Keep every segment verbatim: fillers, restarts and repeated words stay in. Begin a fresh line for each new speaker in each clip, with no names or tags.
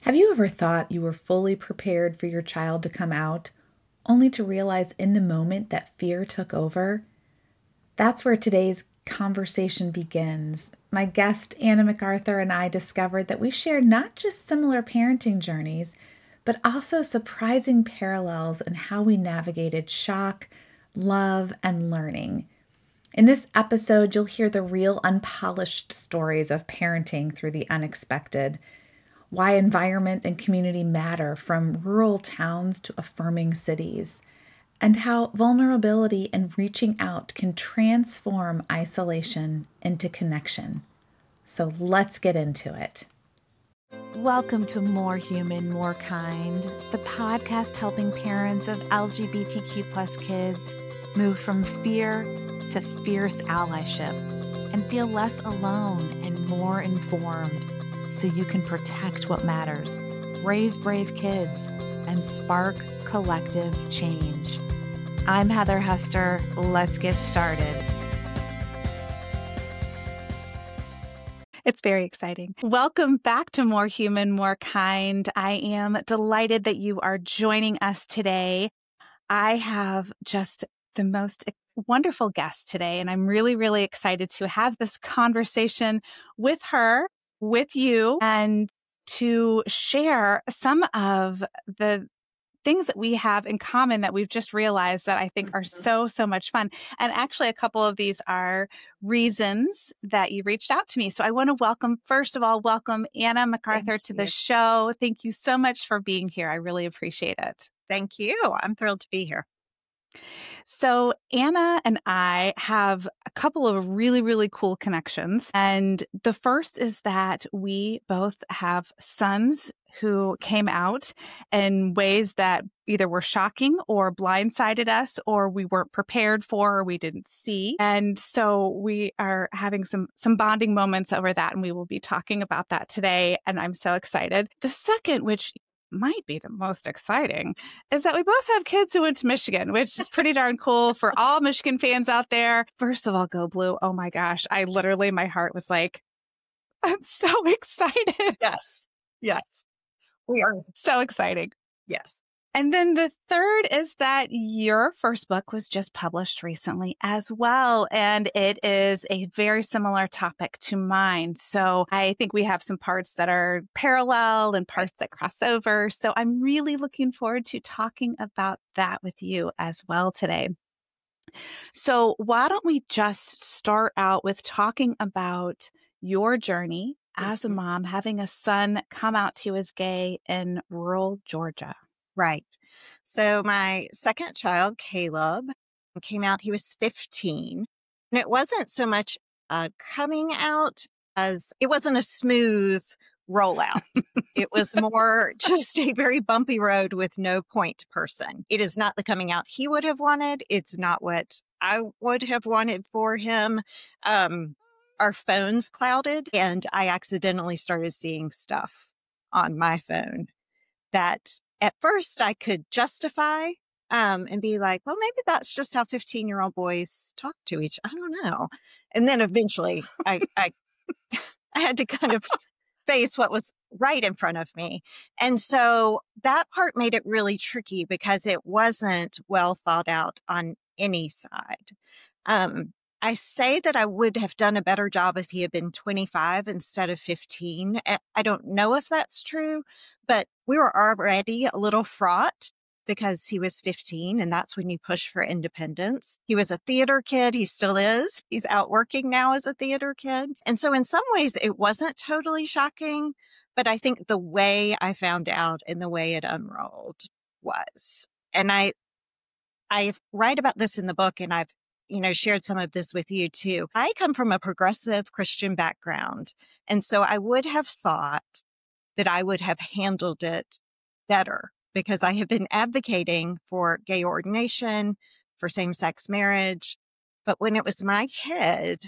Have you ever thought you were fully prepared for your child to come out, only to realize in the moment that fear took over? That's where today's conversation begins. My guest, Anna MacArthur, and I discovered that we share not just similar parenting journeys, but also surprising parallels in how we navigated shock, love, and learning. In this episode, you'll hear the real unpolished stories of parenting through the unexpected, why environment and community matter from rural towns to affirming cities, and how vulnerability and reaching out can transform isolation into connection. So let's get into it.
Welcome to More Human, More Kind, the podcast helping parents of L G B T Q plus kids move from fear to fierce allyship and feel less alone and more informed so you can protect what matters, raise brave kids, and spark collective change. I'm Heather Hester. Let's get started. It's very exciting. Welcome back to More Human, More Kind. I am delighted that you are joining us today. I have just the most wonderful guest today, and I'm really, really excited to have this conversation with her, with you, and to share some of the things that we have in common that we've just realized that I think are so, so much fun. And actually, a couple of these are reasons that you reached out to me. So I want to welcome, first of all, welcome Anna MacArthur
Thank
to
you.
the show. Thank you so much for being here. I really appreciate it.
Thank you. I'm thrilled to be here.
So Anna and I have a couple of really, really cool connections. And the first is that we both have sons who came out in ways that either were shocking or blindsided us, or we weren't prepared for, or we didn't see. And so we are having some, some bonding moments over that, and we will be talking about that today. And I'm so excited. The second, which might be the most exciting, is that we both have kids who went to Michigan, which is pretty darn cool for all Michigan fans out there. First of all, go Blue. Oh my gosh. I literally, my heart was like, I'm so excited.
Yes. Yes. We are.
So exciting.
Yes.
And then the third is that your first book was just published recently as well. And it is a very similar topic to mine. So I think we have some parts that are parallel and parts that cross over. So I'm really looking forward to talking about that with you as well today. So why don't we just start out with talking about your journey as a mom, having a son come out to you as gay in rural Georgia.
Right. So my second child, Caleb, came out, he was fifteen. And it wasn't so much uh, coming out as it wasn't a smooth rollout. It was more just a very bumpy road with no point person. It is not the coming out he would have wanted. It's not what I would have wanted for him. Um, our phones clouded, and I accidentally started seeing stuff on my phone that at first I could justify um, and be like, well, maybe that's just how fifteen-year-old boys talk to each. I don't know. And then eventually I, I, I had to kind of face what was right in front of me. And so that part made it really tricky because it wasn't well thought out on any side. Um, I say that I would have done a better job if he had been twenty-five instead of fifteen. I don't know if that's true, but we were already a little fraught because he was fifteen, and that's when you push for independence. He was a theater kid. He still is. He's out working now as a theater kid. And so in some ways, it wasn't totally shocking, but I think the way I found out and the way it unrolled was. And I, I write about this in the book, and I've you know, shared some of this with you too. I come from a progressive Christian background. And so I would have thought that I would have handled it better because I have been advocating for gay ordination, for same-sex marriage. But when it was my kid,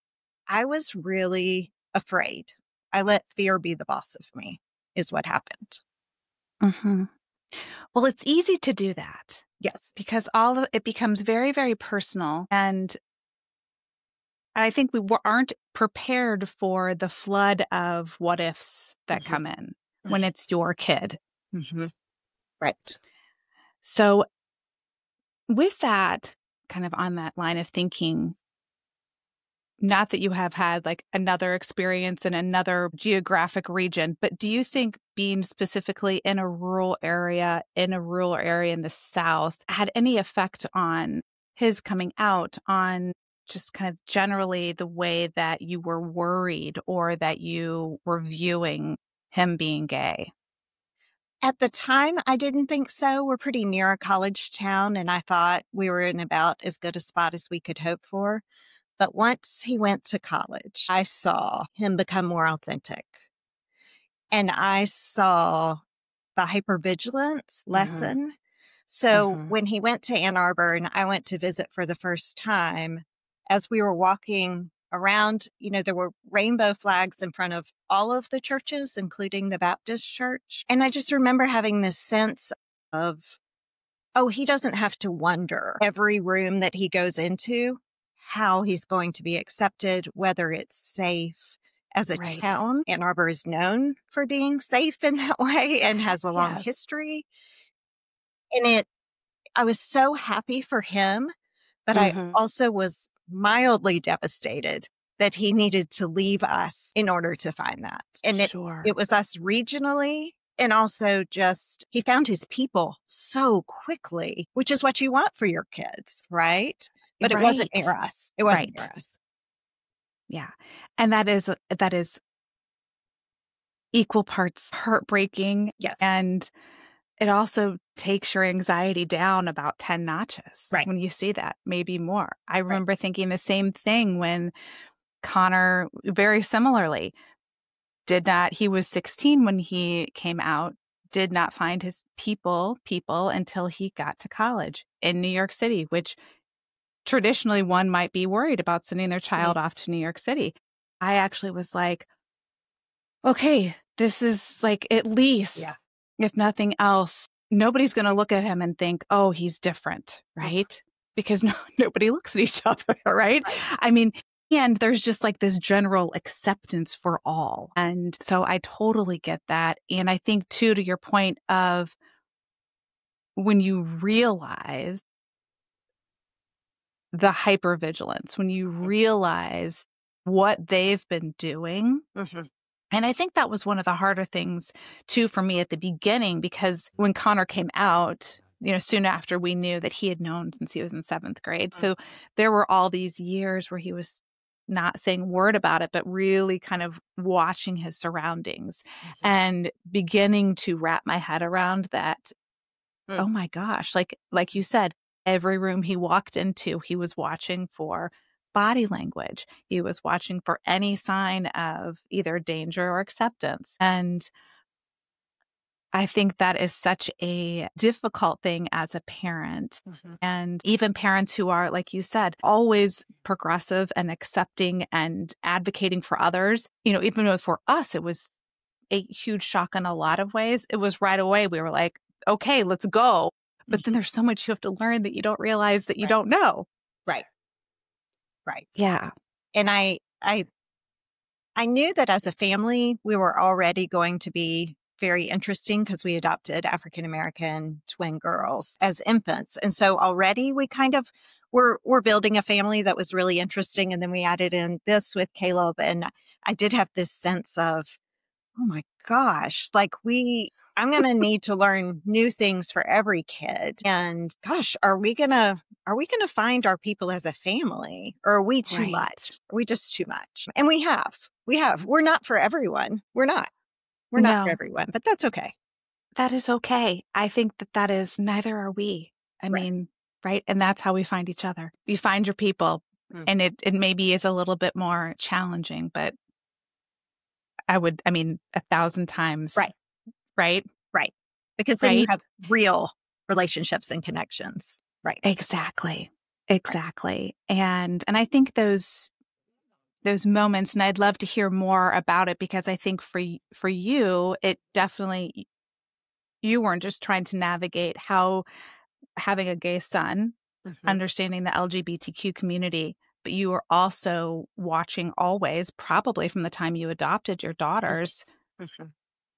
I was really afraid. I let fear be the boss of me, is what happened.
Mm-hmm. Well, it's easy to do that.
Yes.
Because all of, it becomes very, very personal. And I think we aren't prepared for the flood of what ifs that mm-hmm. come in. when it's your kid.
Mm-hmm. Right.
So with that, kind of on that line of thinking, not that you have had like another experience in another geographic region, but do you think being specifically in a rural area, in a rural area in the South, had any effect on his coming out, on just kind of generally the way that you were worried or that you were viewing him being gay?
At the time, I didn't think so. We're pretty near a college town, and I thought we were in about as good a spot as we could hope for. But once he went to college, I saw him become more authentic. And I saw the hypervigilance lessen. Mm-hmm. So mm-hmm. when he went to Ann Arbor and I went to visit for the first time, as we were walking around, you know, there were rainbow flags in front of all of the churches, including the Baptist church. And I just remember having this sense of, oh, he doesn't have to wonder every room that he goes into, how he's going to be accepted, whether it's safe. As a right. town, Ann Arbor is known for being safe in that way and has a long yes. history. And it, I was so happy for him, but mm-hmm. I also was mildly devastated that he needed to leave us in order to find that. And it, sure. it was us regionally. And also just, he found his people so quickly, which is what you want for your kids, right? But right. it wasn't near us. It wasn't right. near us.
Yeah. And that is, that is equal parts heartbreaking.
Yes.
And it also takes your anxiety down about ten notches
right.
when you see that, maybe more. I remember right. thinking the same thing when Connor, very similarly, did not, he was sixteen when he came out, did not find his people, people until he got to college in New York City, which traditionally one might be worried about sending their child mm-hmm. off to New York City. I actually was like, okay, this is like, at least, yeah. if nothing else, nobody's going to look at him and think, oh, he's different, right? Mm-hmm. Because no, nobody looks at each other, right? right? I mean, and there's just like this general acceptance for all. And so I totally get that. And I think too, to your point of when you realize the hypervigilance, when you realize what they've been doing. Mm-hmm. And I think that was one of the harder things too for me at the beginning, because when Connor came out, you know, soon after, we knew that he had known since he was in seventh grade. Mm-hmm. So there were all these years where he was not saying a word about it, but really kind of watching his surroundings mm-hmm. and beginning to wrap my head around that. Mm-hmm. Oh my gosh, like, like you said, every room he walked into, he was watching for body language. He was watching for any sign of either danger or acceptance. And I think that is such a difficult thing as a parent. Mm-hmm. And even parents who are, like you said, always progressive and accepting and advocating for others. You know, even though for us, it was a huge shock in a lot of ways. It was right away. We were like, okay, let's go. But mm-hmm. then there's so much you have to learn that you don't realize that you right. don't know.
Right. Right.
Yeah.
And I, I, I knew that as a family, we were already going to be very interesting because we adopted African-American twin girls as infants. And so already we kind of were, were building a family that was really interesting. And then we added in this with Caleb. And I did have this sense of, oh my gosh, like we, I'm going to need to learn new things for every kid. And gosh, are we going to, are we going to find our people as a family, or are we too right. much? Are we just too much? And we have, we have, we're not for everyone. We're not, we're not no. for everyone, but that's okay.
That is okay. I think that that is, neither are we. I right. mean, right. And that's how we find each other. You find your people mm. and it, it maybe is a little bit more challenging, but I would, I mean, a thousand times.
Right.
Right.
Right. Because then right? you have real relationships and connections. Right.
Exactly. Exactly. Right. And, and I think those, those moments, and I'd love to hear more about it, because I think for, for you, it definitely, you weren't just trying to navigate how having a gay son, mm-hmm. understanding the L G B T Q community, but you were also watching always, probably from the time you adopted your daughters, mm-hmm.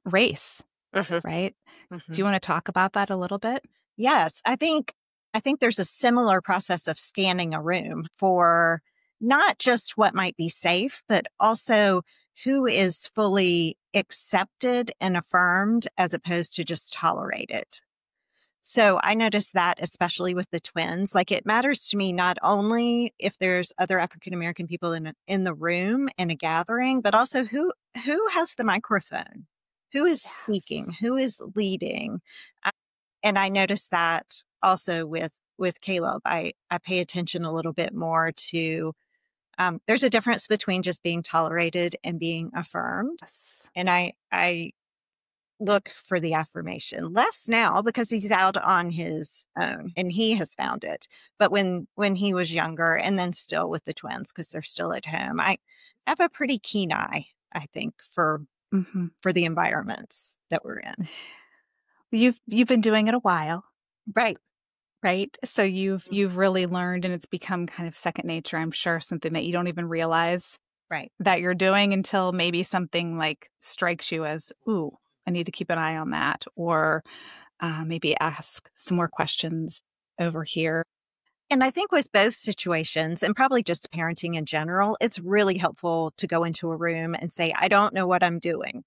race,
Mm-hmm.
right?
Mm-hmm.
Do you want to talk about that a little bit?
Yes, I think I think there's a similar process of scanning a room for not just what might be safe, but also who is fully accepted and affirmed as opposed to just tolerated. So I noticed that especially with the twins, like it matters to me not only if there's other African American people in a, in the room in a gathering, but also who who has the microphone, who is
Yes.
speaking, who is leading. Uh, And I noticed that also with with Caleb. I I pay attention a little bit more to um, there's a difference between just being tolerated and being affirmed.
Yes.
And I I look for the affirmation less now because he's out on his own and he has found it. But when when he was younger, and then still with the twins because they're still at home, I have a pretty keen eye, I think, for
Mm-hmm.
for the environments that we're in.
You've you've been doing it a while,
Right.
right? So you've you've really learned, and it's become kind of second nature, I'm sure, something that you don't even realize
Right.
that you're doing until maybe something like strikes you as, ooh, I need to keep an eye on that, or uh, maybe ask some more questions over here.
And I think with both situations, and probably just parenting in general, it's really helpful to go into a room and say, I don't know what I'm doing.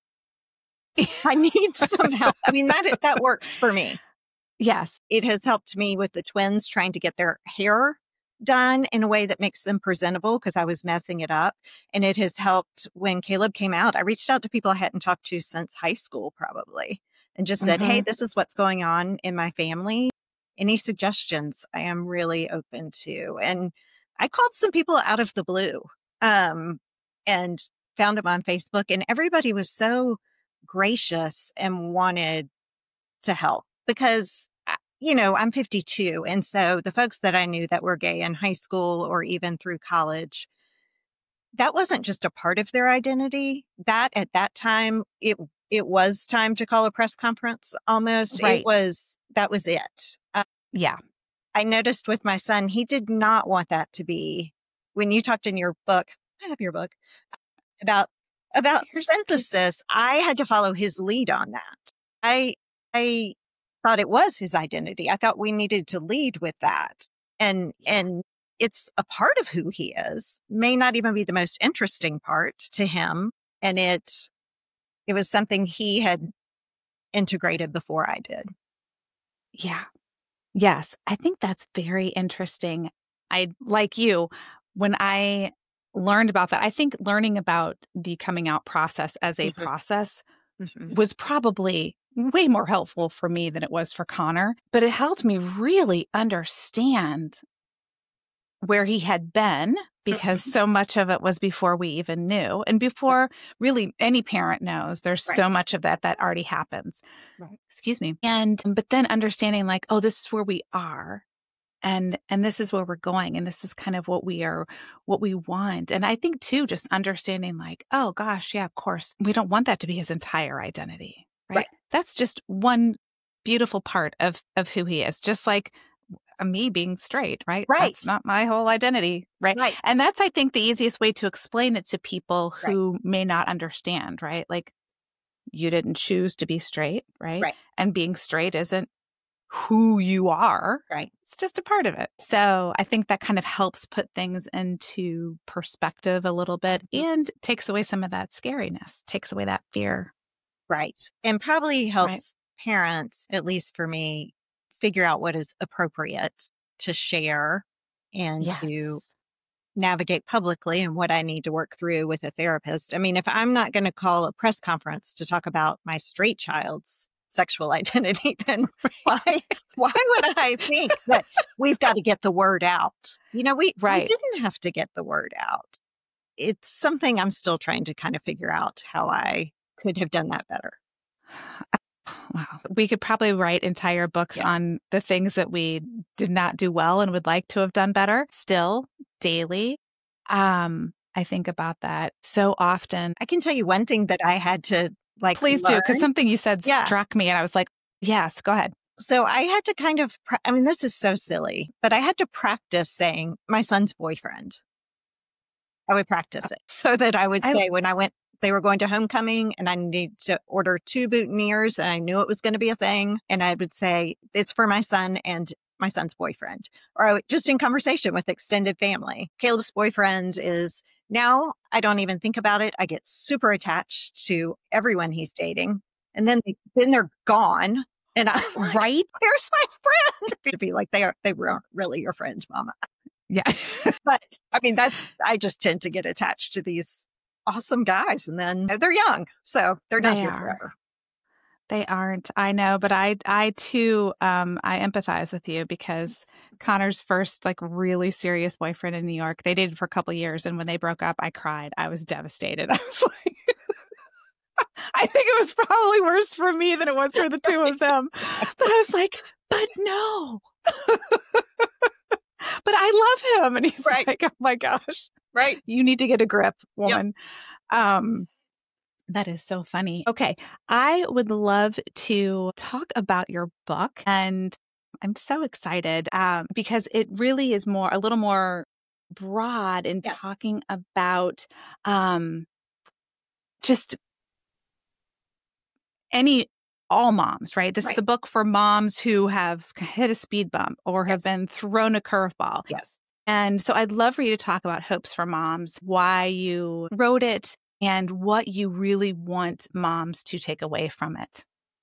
I need some help. I mean, that that works for me.
Yes.
It has helped me with the twins trying to get their hair done in a way that makes them presentable because I was messing it up. And it has helped when Caleb came out. I reached out to people I hadn't talked to since high school, probably, and just said,
Mm-hmm.
hey, this is what's going on in my family. Any suggestions? I am really open to. And I called some people out of the blue um, and found them on Facebook. And everybody was so gracious and wanted to help because, you know, I'm fifty-two. And so the folks that I knew that were gay in high school or even through college, that wasn't just a part of their identity. That at that time, it it was time to call a press conference almost.
Right.
It was, that was it. Uh,
Yeah.
I noticed with my son, he did not want that to be, when you talked in your book, I have your book, about about
Here's-
synthesis, I had to follow his lead on that. I I thought it was his identity. I thought we needed to lead with that. And and it's a part of who he is. May not even be the most interesting part to him. And it it was something he had integrated before I did.
Yeah. Yes. I think that's very interesting. I, like you, when I learned about that, I think learning about the coming out process as a
Mhm.
process
Mhm.
was probably way more helpful for me than it was for Connor, but it helped me really understand where he had been because so much of it was before we even knew. And before really any parent knows, there's
Right.
so much of that that already happens.
Right.
Excuse me. And, but then understanding like, oh, this is where we are. And, and this is where we're going. And this is kind of what we are, what we want. And I think too, just understanding like, oh gosh, yeah, of course, we don't want that to be his entire identity, right?
Right.
That's just one beautiful part of, of who he is. Just like me being straight, right?
Right.
That's not my whole identity, right?
Right.
And that's, I think, the easiest way to explain it to people who right. may not understand, right? Like you didn't choose to be straight, right?
Right.
And being straight isn't who you are.
Right.
It's just a part of it. So I think that kind of helps put things into perspective a little bit mm-hmm. and takes away some of that scariness, takes away that fear.
Right. And probably helps
right.
parents, at least for me, figure out what is appropriate to share and
yes.
to navigate publicly and what I need to work through with a therapist. I mean, if I'm not going to call a press conference to talk about my straight child's sexual identity, then why why would I think that we've got to get the word out? You know, we,
right.
we didn't have to get the word out. It's something I'm still trying to kind of figure out how I could have done that better.
Wow. We could probably write entire books
yes.
on the things that we did not do well and would like to have done better still daily. Um, I think about that so often.
I can tell you one thing that I had to like,
please
learn.
do. Cause something you said
yeah.
struck me and I was like, yes, go ahead.
So I had to kind of, pra- I mean, this is so silly, but I had to practice saying my son's boyfriend. I would practice it so that I would
I,
say when I went they were going to homecoming and I needed to order two boutonnieres and I knew it was going to be a thing. And I would say, it's for my son and my son's boyfriend, or I would, just in conversation with extended family. Caleb's boyfriend is now, I don't even think about it. I get super attached to everyone he's dating. And then, they, then they're gone. And I'm like,
right?
Where's my friend? To be like, they are, they weren't really your friend, Mama.
Yeah.
But I mean, that's, I just tend to get attached to these awesome guys. And then they're young. So they're not
They
here
are.
forever.
They aren't. I know, but I, I too, um, I empathize with you because Connor's first like really serious boyfriend in New York, they dated for a couple of years. And when they broke up, I cried. I was devastated. I was like, I think it was probably worse for me than it was for the two of them. But I was like, but no. But I love him. And he's
Right.
like, oh my gosh.
Right.
You need to get a grip, woman. Yep. Um, that is so funny. Okay. I would love to talk about your book. And I'm so excited um, because it really is more, a little more broad in
Yes.
talking about um, just any, all moms, right? This
Right.
is a book for moms who have hit a speed bump or have
Yes.
been thrown a curveball.
Yes.
And so I'd love for you to talk about Hopes for Moms, why you wrote it, and what you really want moms to take away from it.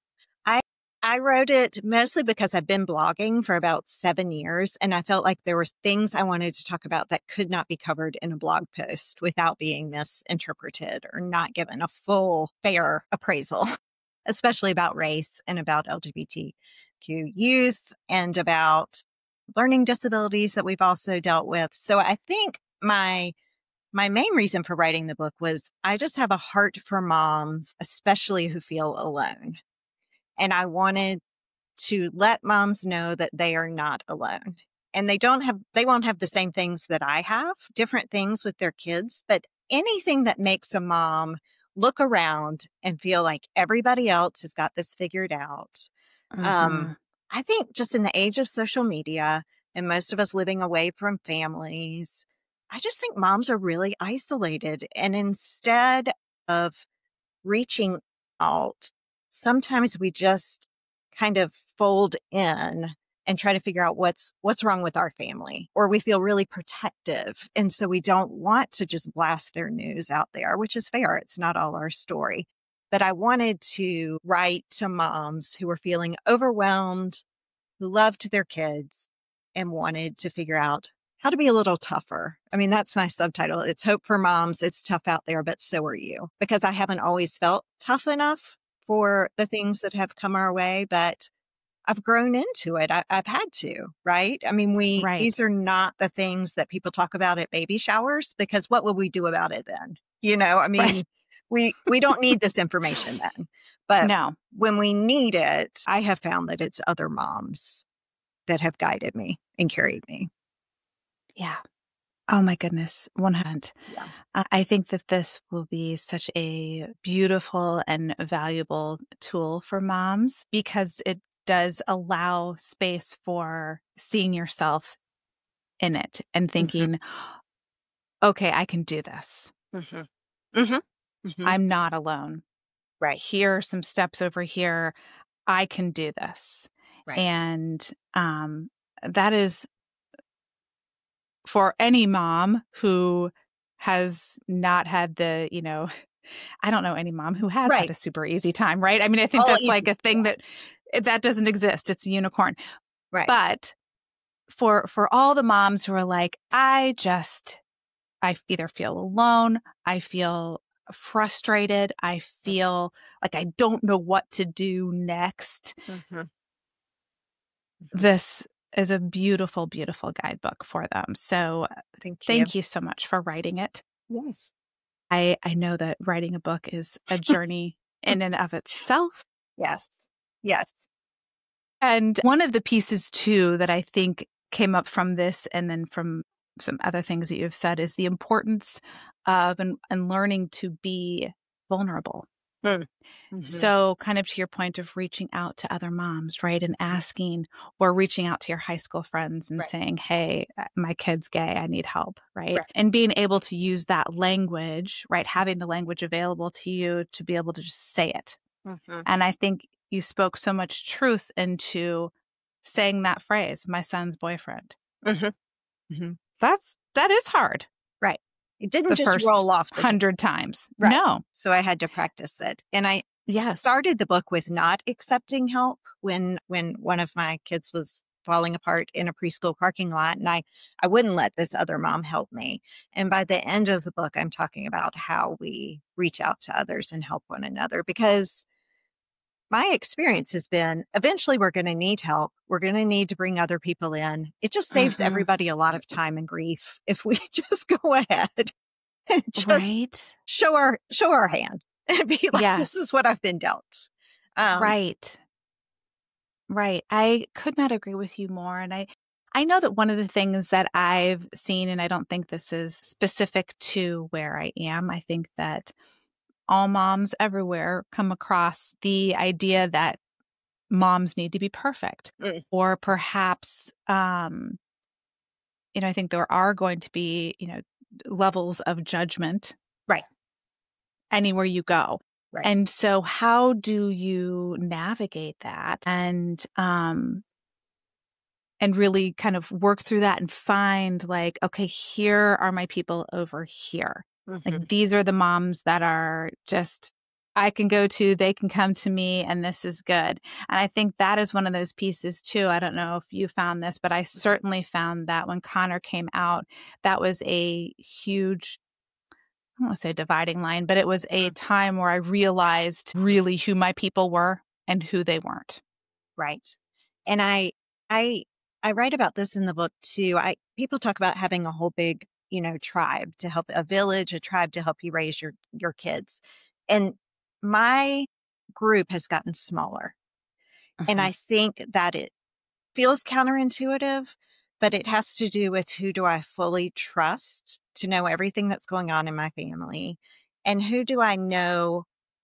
I I wrote it mostly because I've been blogging for about seven years, and I felt like there were things I wanted to talk about that could not be covered in a blog post without being misinterpreted or not given a full, fair appraisal, especially about race and about L G B T Q youth and about learning disabilities that we've also dealt with. So I think my My main reason for writing the book was I just have a heart for moms, especially who feel alone. And I wanted to let moms know that they are not alone. And they don't have, they won't have the same things that I have, different things with their kids, but anything that makes a mom look around and feel like everybody else has got this figured out.
Mm-hmm.
Um, I think just in the age of social media and most of us living away from families, I just think moms are really isolated. And instead of reaching out, sometimes we just kind of fold in and try to figure out what's what's wrong with our family, or we feel really protective. And so we don't want to just blast their news out there, which is fair. It's not all our story. But I wanted to write to moms who were feeling overwhelmed, who loved their kids and wanted to figure out how to be a little tougher. I mean, that's my subtitle. It's Hope for Moms. It's tough out there, but so are you. Because I haven't always felt tough enough for the things that have come our way, but I've grown into it. I, I've had to, right? I mean, we,
Right.
these are not the things that people talk about at baby showers, because what will we do about it then? You know, I mean,
Right.
we, we don't need this information then, but
No.
when we need it, I have found that it's other moms that have guided me and carried me.
Yeah. Oh my goodness. one hundred.
Yeah.
I I think that this will be such a beautiful and valuable tool for moms because it does allow space for seeing yourself in it and thinking, mm-hmm. okay, I can do this.
Mm-hmm. Mm-hmm. Mm-hmm.
I'm not alone.
Right.
Here are some steps over here. I can do this.
Right.
And um, that is for any mom who has not had the, you know, I don't know any mom who has
Right.
had a super easy time, right? I mean, I think
All
that's
easy.
like a thing
Yeah.
that that doesn't exist. It's a unicorn.
Right.
But for for all the moms who are like, I just, I either feel alone, I feel frustrated, I feel like I don't know what to do next.
Mm-hmm.
This is a beautiful, beautiful guidebook for them. So
Thank you.
thank you so much for writing it.
Yes.
I, I know that writing a book is a journey in and of itself.
Yes. Yes.
And one of the pieces, too, that I think came up from this and then from some other things that you've said is the importance of and, and learning to be vulnerable.
Mm. Mm-hmm.
So kind of to your point of reaching out to other moms, right? And asking or reaching out to your high school friends and
Right.
saying, hey, my kid's gay, I need help, right?
Right.
And being able to use that language, right? Having the language available to you to be able to just say it.
Mm-hmm.
And I think you spoke so much truth into saying that phrase, my son's boyfriend.
Mm-hmm. Mm-hmm.
That's, that is hard.
Right. It didn't
The
just
first
roll off the
hundred times.
Right.
No.
So I had to practice it. And I
Yes.
started the book with not accepting help when when one of my kids was falling apart in a preschool parking lot, and I, I wouldn't let this other mom help me. And by the end of the book, I'm talking about how we reach out to others and help one another, because my experience has been eventually we're going to need help. We're going to need to bring other people in. It just saves
Uh-huh.
everybody a lot of time and grief if we just go ahead and just
Right.
show our show our hand and be like,
Yes.
this is what I've been dealt. Um,
Right. Right. I could not agree with you more. And I, I know that one of the things that I've seen, and I don't think this is specific to where I am, I think that all moms everywhere come across the idea that moms need to be perfect.
Mm.
Or perhaps, um, you know, I think there are going to be, you know, levels of judgment.
Right.
Anywhere you go.
Right.
And so how do you navigate that and, um, and really kind of work through that and find like, okay, here are my people over here.
Mm-hmm.
Like these are the moms that are just, I can go to, they can come to me, and this is good. And I think that is one of those pieces too. I don't know if you found this, but I certainly found that when Connor came out, that was a huge, I don't want to say dividing line, but it was a time where I realized really who my people were and who they weren't.
Right. And I, I, I write about this in the book too. I, people talk about having a whole big, you know, tribe to help, a village, a tribe to help you raise your, your kids. And my group has gotten smaller.
Uh-huh.
And I think that it feels counterintuitive, but it has to do with who do I fully trust to know everything that's going on in my family, and who do I know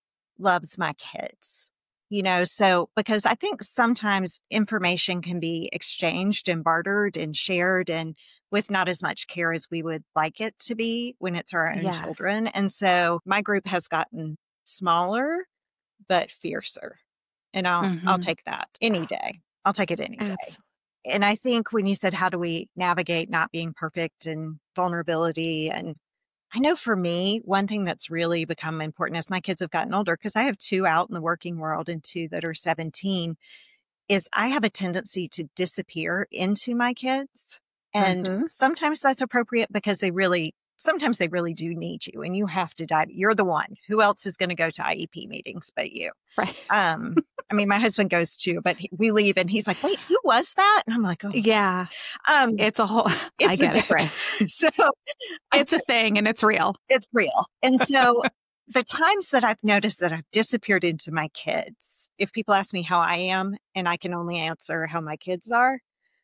loves my kids, you know? So, because I think sometimes information can be exchanged and bartered and shared and with not as much care as we would like it to be when it's our own
Yes.
children. And so my group has gotten smaller, but fiercer. And I'll,
Mhm.
I'll take that any day. I'll take it any day.
Absolutely.
And I think when you said, how do we navigate not being perfect and vulnerability? And I know for me, one thing that's really become important as my kids have gotten older, because I have two out in the working world and two that are seventeen, is I have a tendency to disappear into my kids. And
Mhm.
sometimes that's appropriate because they really, sometimes they really do need you and you have to dive. You're the one. Who else is going to go to I E P meetings but you?
Right.
Um, I mean, my husband goes too, but he, we leave and he's like, wait, who was that? And I'm like, oh,
Yeah.
um,
It's a whole, I
it's a
get
different,
it.
so
It's a thing and it's real.
it's real. And so the times that I've noticed that I've disappeared into my kids, if people ask me how I am and I can only answer how my kids are,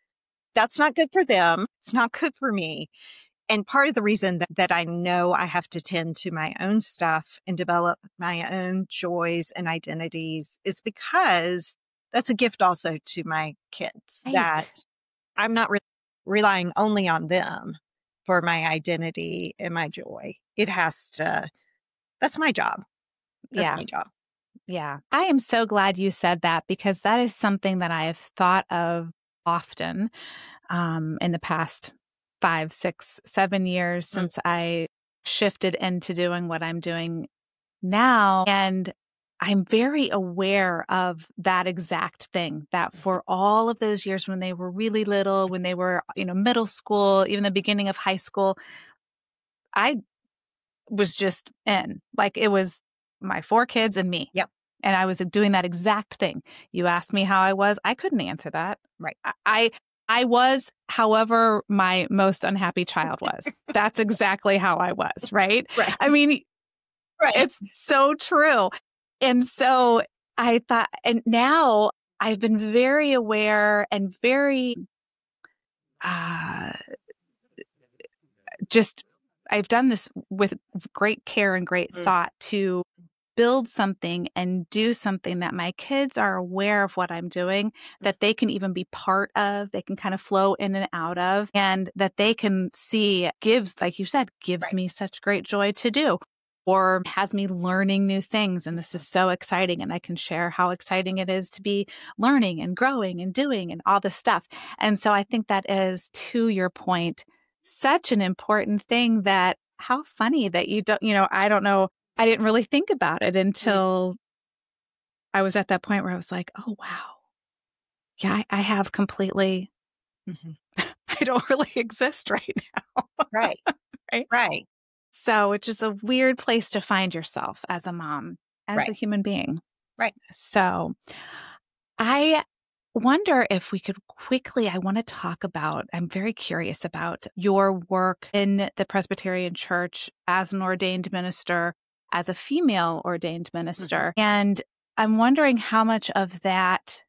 that's not good for them. It's not good for me. And part of the reason that, that I know I have to tend to my own stuff and develop my own joys and identities is because that's a gift also to my kids,
Right.
that I'm not re- relying only on them for my identity and my joy. It has to, that's my job. That's
Yeah.
my job.
Yeah. I am so glad you said that, because that is something that I have thought of often um, in the past five, six, seven years
Mm.
since I shifted into doing what I'm doing now. And I'm very aware of that exact thing, that for all of those years when they were really little, when they were, you know, middle school, even the beginning of high school, I was just in. Like it was my four kids and me.
Yep.
And I was doing that exact thing. You asked me how I was. I couldn't answer that.
Right.
I, I I was, however, my most unhappy child was. That's exactly how I was, right?
Right.
I mean,
Right.
it's so true. And so I thought, and now I've been very aware and very, uh, just, I've done this with great care and great
Mm.
thought to build something and do something that my kids are aware of what I'm doing, that they can even be part of, they can kind of flow in and out of, and that they can see gives, like you said, gives
Right.
me such great joy to do, or has me learning new things. And this is so exciting. And I can share how exciting it is to be learning and growing and doing and all this stuff. And so I think that is, to your point, such an important thing. That how funny that you don't, you know, I don't know. I didn't really think about it until I was at that point where I was like, oh, wow. Yeah, I, I have completely,
Mm-hmm.
I don't really exist right now.
Right.
Right.
Right.
So, which is a weird place to find yourself as a mom, as
Right.
a human being.
Right.
So I wonder if we could quickly, I want to talk about, I'm very curious about your work in the Presbyterian Church as an ordained minister, as a female ordained minister. Mm-hmm. And I'm wondering how much of that,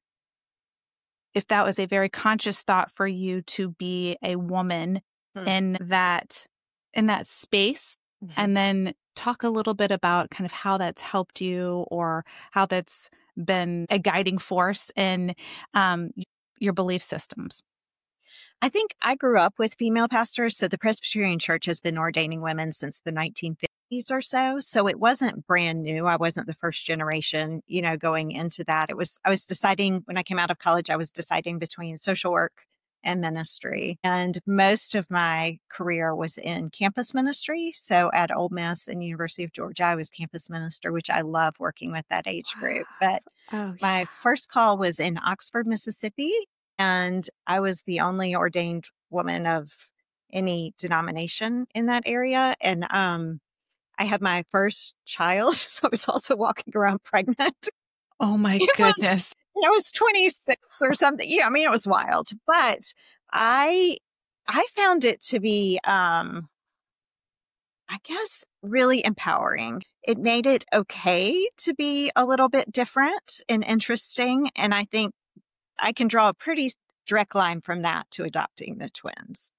if that was a very conscious thought for you to be a woman mm-hmm. in that, in that space, mm-hmm. and then talk a little bit about kind of how that's helped you, or how that's been a guiding force in um, your belief systems.
I think I grew up with female pastors. So the Presbyterian Church has been ordaining women since the nineteen fifties or so. So it wasn't brand new. I wasn't the first generation, you know, going into that. It was, I was deciding when I came out of college, I was deciding between social work and ministry. And most of my career was in campus ministry. So at Ole Miss and University of Georgia, I was campus minister, which I love working with that age group. But
oh,
my
yeah.
first call was in Oxford, Mississippi. And I was the only ordained woman of any denomination in that area. And um, I had my first child. So I was also walking around pregnant.
Oh, my
It
goodness.
Was, I was twenty-six or something. Yeah, I mean, it was wild. But I I found it to be, um, I guess, really empowering. It made it okay to be a little bit different and interesting. And I think I can draw a pretty direct line from that to adopting the twins.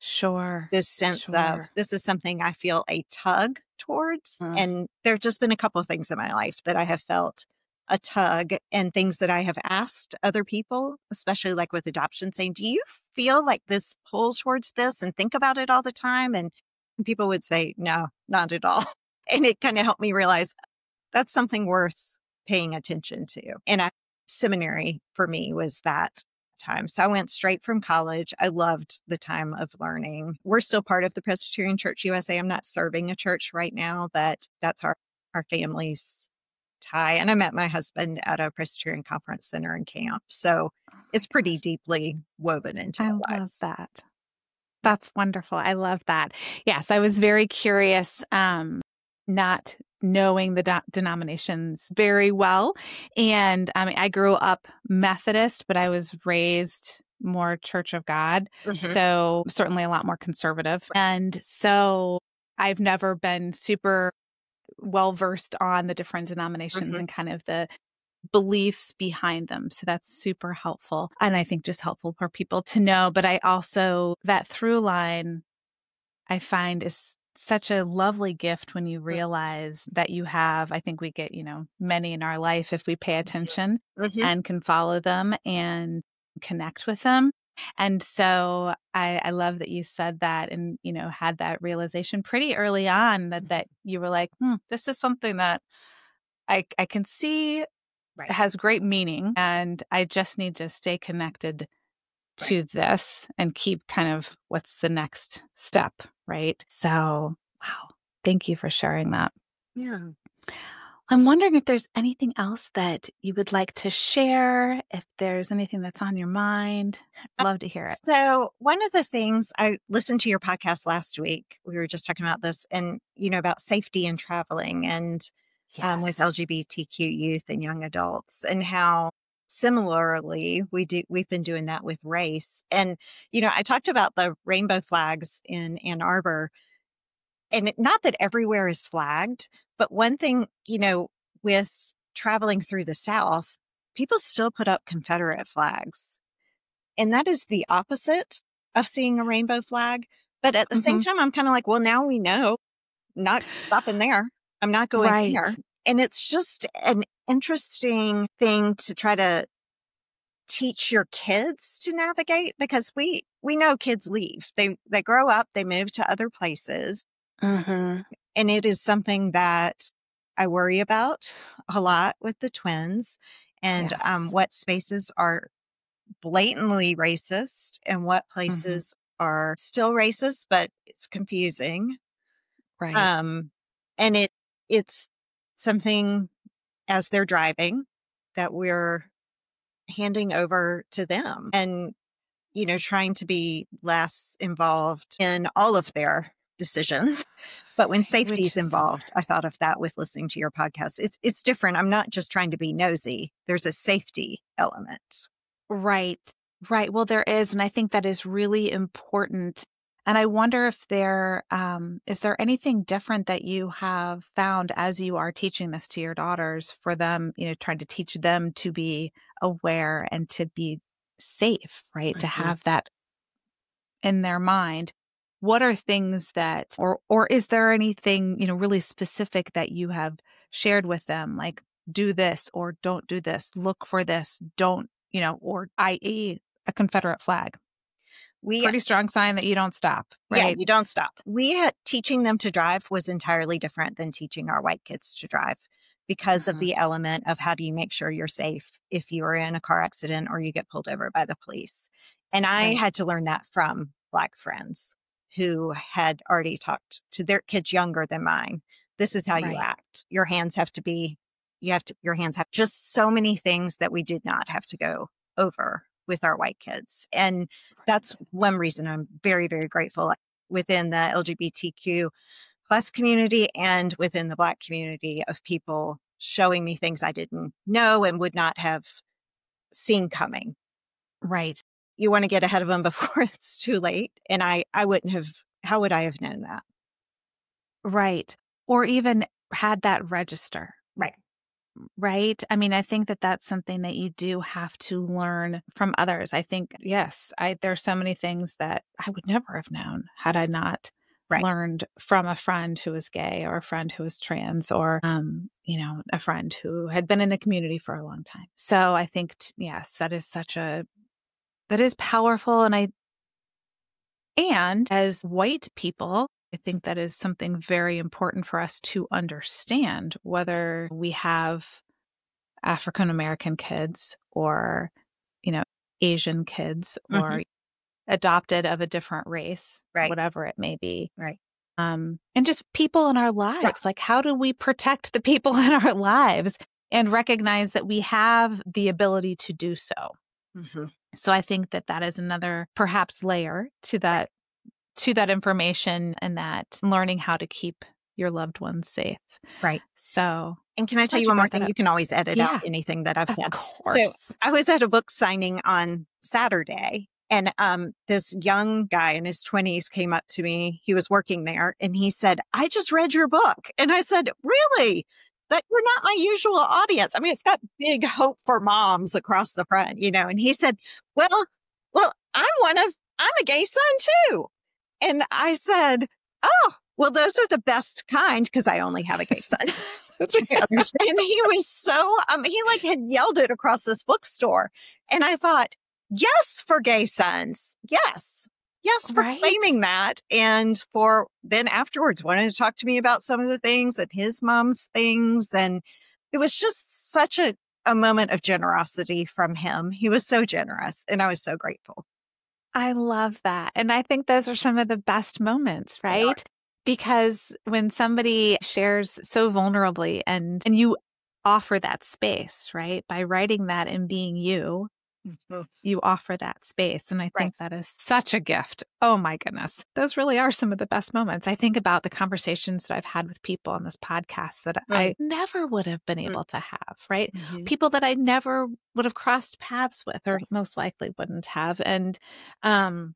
Sure.
This sense
sure.
of this is something I feel a tug towards. Mm. And there have just been a couple of things in my life that I have felt a tug, and things that I have asked other people, especially like with adoption, saying, do you feel like this pull towards this and think about it all the time? And people would say, no, not at all. And it kind of helped me realize that's something worth paying attention to. And I seminary for me was that time. So I went straight from college. I loved the time of learning. We're still part of the Presbyterian Church U S A. I'm not serving a church right now, but that's our, our family's tie. And I met my husband at a Presbyterian conference center in camp. So oh it's pretty gosh. deeply woven into
I
our
love
lives.
that. That's wonderful. I love that. Yes, I was very curious, um, not knowing the do- denominations very well. And I mean, I grew up Methodist, but I was raised more Church of God. Mm-hmm. So certainly a lot more conservative. And so I've never been super well versed on the different denominations mm-hmm. and kind of the beliefs behind them. So that's super helpful. And I think just helpful for people to know. But I also, that through line, I find is such a lovely gift when you realize that you have, I think we get, you know, many in our life if we pay attention mm-hmm. and can follow them and connect with them. And so I, I love that you said that and, you know, had that realization pretty early on that, that you were like, hmm, this is something that I, I can see right. has great meaning, and I just need to stay connected to right. this and keep kind of what's the next step, right? So, wow. Thank you for sharing that.
Yeah.
I'm wondering if there's anything else that you would like to share, if there's anything that's on your mind. I'd love to hear it.
So one of the things, I listened to your podcast last week. We were just talking about this and, you know, about safety and traveling and yes. um, with L G B T Q youth and young adults, and how similarly we do, we've been doing that with race. And, you know, I talked about the rainbow flags in Ann Arbor, and it, not that everywhere is flagged, but one thing, you know, with traveling through the South, people still put up Confederate flags. And that is the opposite of seeing a rainbow flag. But at the mm-hmm. same time, I'm kind of like, well, now we know, not stopping there. I'm not going
right.
here. and it's just an interesting thing to try to teach your kids to navigate, because we we know kids leave. They they grow up, they move to other places.
Mm-hmm.
And it is something that I worry about a lot with the twins, and
Yes.
um, what spaces are blatantly racist and what places mm-hmm. are still racist, but it's confusing.
Right.
Um, and it it's something, as they're driving, that we're handing over to them, and, you know, trying to be less involved in all of their decisions. But when safety is involved, I thought of that with listening to your podcast. It's it's different. I'm not just trying to be nosy. There's a safety element.
Right. Right. Well, there is. And I think that is really important. And I wonder if there um, is there anything different that you have found as you are teaching this to your daughters, for them, you know, trying to teach them to be aware and to be safe, right? Mm-hmm. To have that in their mind. What are things that, or or is there anything, you know, really specific that you have shared with them, like do this or don't do this, look for this, don't, you know, or that is a Confederate flag? We, Pretty strong sign that you don't stop, right?
Yeah, you don't stop. We had, teaching them to drive was entirely different than teaching our white kids to drive, because uh-huh. of the element of how do you make sure you're safe if you are in a car accident or you get pulled over by the police. And I right. had to learn that from Black friends who had already talked to their kids younger than mine. This is how right. you act. Your hands have to be, you have to, your hands have just so many things that we did not have to go over with our white kids. And that's one reason I'm very, very grateful within the L G B T Q plus community and within the Black community of people showing me things I didn't know and would not have seen coming.
Right.
You want to get ahead of them before it's too late. And I, I wouldn't have, how would I have known that?
Right. Or even had that register.
Right.
Right. I mean, I think that that's something that you do have to learn from others. I think, yes, I, there's so many things that I would never have known had I not right. learned from a friend who was gay, or a friend who was trans, or, um, you know, a friend who had been in the community for a long time. So I think, t- yes, that is such a, that is powerful. And I, and as white people, I think that is something very important for us to understand, whether we have African American kids or, you know, Asian kids or mm-hmm. adopted of a different race,
right.
whatever it may be.
Right.
Um, and just people in our lives. Right. Like, how do we protect the people in our lives and recognize that we have the ability to do so? Mm-hmm. So I think that that is another perhaps layer to that. Right. to that information, and that learning how to keep your loved ones safe.
Right.
So,
and can I tell you one more thing? You can always edit yeah. out anything that I've said.
Of course.
So I was at a book signing on Saturday, and um, this young guy in his twenties came up to me. He was working there, and he said, "I just read your book." And I said, "Really? That you're not my usual audience." I mean, it's got big hope for moms across the front, you know. And he said, "Well, well, I'm one of, I'm a gay son too." And I said, "Oh, well, those are the best kind, because I only have a gay son." That's what I understand. And he was so, um, he like had yelled it across this bookstore. And I thought, yes, for gay sons. Yes. Yes, for right. claiming that. And for then afterwards wanting to talk to me about some of the things and his mom's things. And it was just such a, a moment of generosity from him. He was so generous, and I was so grateful.
I love that. And I think those are some of the best moments, right? Because when somebody shares so vulnerably and, and you offer that space, right? By writing that and being you, mm-hmm. you offer that space. And I think right. that is such a gift. Oh my goodness. Those really are some of the best moments. I think about the conversations that I've had with people on this podcast that right. I never would have been able to have, right? Mm-hmm. People that I never would have crossed paths with, or right. most likely wouldn't have. And um,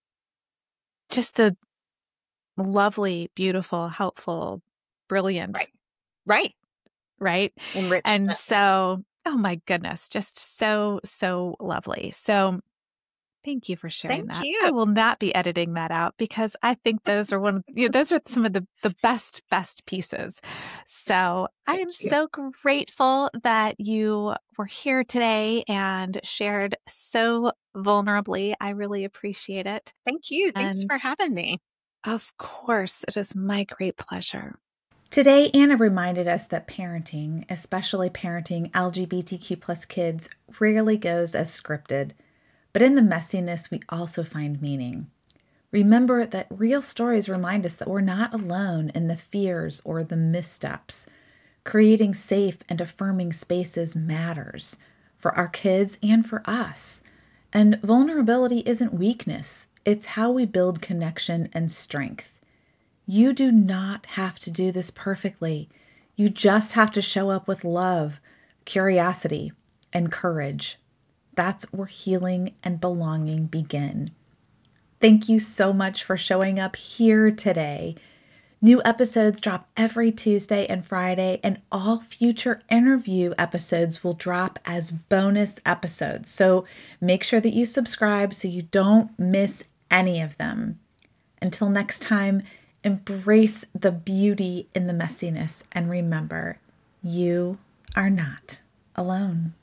just the lovely, beautiful, helpful, brilliant.
Right. Right.
Right.
Enriched.
And so, oh my goodness, just so, so lovely. So Thank you for sharing
Thank
that.
you.
I will not be editing that out because I think those are one of, you know, those are some of the, the best, best pieces. So I
Thank
am
you.
so grateful that you were here today and shared so vulnerably. I really appreciate it.
Thank you. Thanks
And
for having me.
of course, it is my great pleasure.
Today, Anna reminded us that parenting, especially parenting L G B T Q plus kids, rarely goes as scripted. But in the messiness, we also find meaning. Remember that real stories remind us that we're not alone in the fears or the missteps. Creating safe and affirming spaces matters for our kids and for us. And vulnerability isn't weakness, it's how we build connection and strength. You do not have to do this perfectly. You just have to show up with love, curiosity, and courage. That's where healing and belonging begin. Thank you so much for showing up here today. New episodes drop every Tuesday and Friday, and all future interview episodes will drop as bonus episodes. So make sure that you subscribe so you don't miss any of them. Until next time, embrace the beauty in the messiness, and remember, you are not alone.